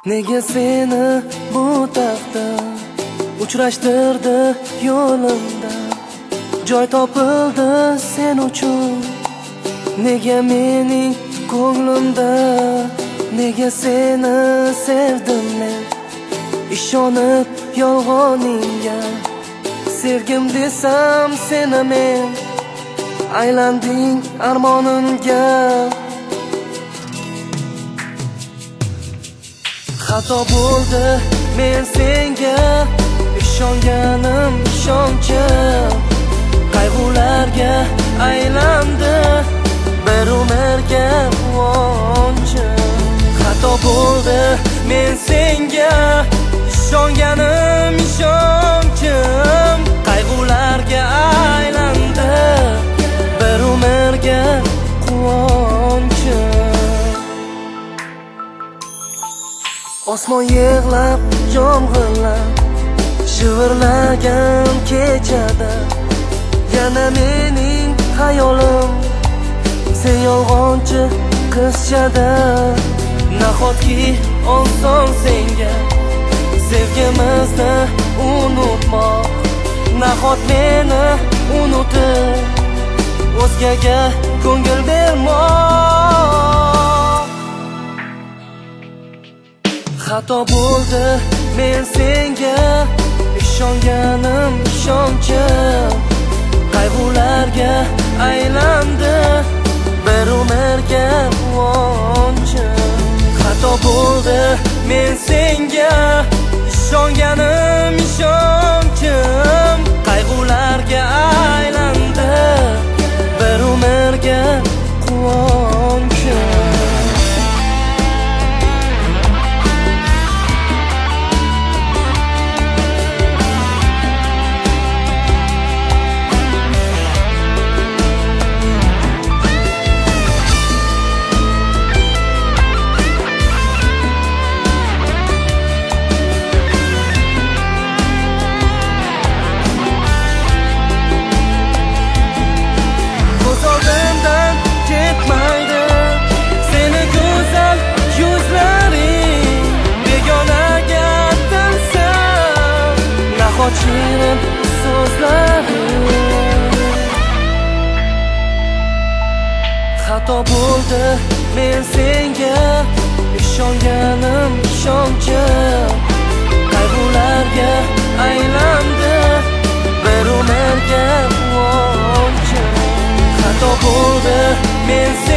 Nega seni bu taqdir uchrashtirdi yo'limda, joy topildi sen uchun. Nega mening ko'nglimda, nega seni sevdim men, ishonib yolg'oningga. Sevgim desam seni men, aylanding armonimga. Xato bo'ldi men senga, ishonganim ishonchim qayg'ularga aylandi bir umrga quvonchim. Xato bo'ldi men senga, ishonganim ishonchim qayg'ularga aylandi bir umrga quvonchim. Osmon yig'lab, yomg'irlab shivirlagan kechada yana mening xayolim sen yolg'onchi qizchada. Nahotki oson senga sevgimizni unutmoq, nahot meni unutib o'zgaga ko'ngil bermoq. Xato bo'ldi men senga, ishonganim ishonchim qayg'ularga aylandi bir umrga quvonchim. Xato bo'ldi men senga, ishonganim ishonchim qayg'ularga aylandi bir umrga quvonchim. Shirin so'zlaring. Xato bo'ldi men senga, ishonganim ishonchim qayg'ularga aylandi bir umrga quvonchim. Xato bo'ldi men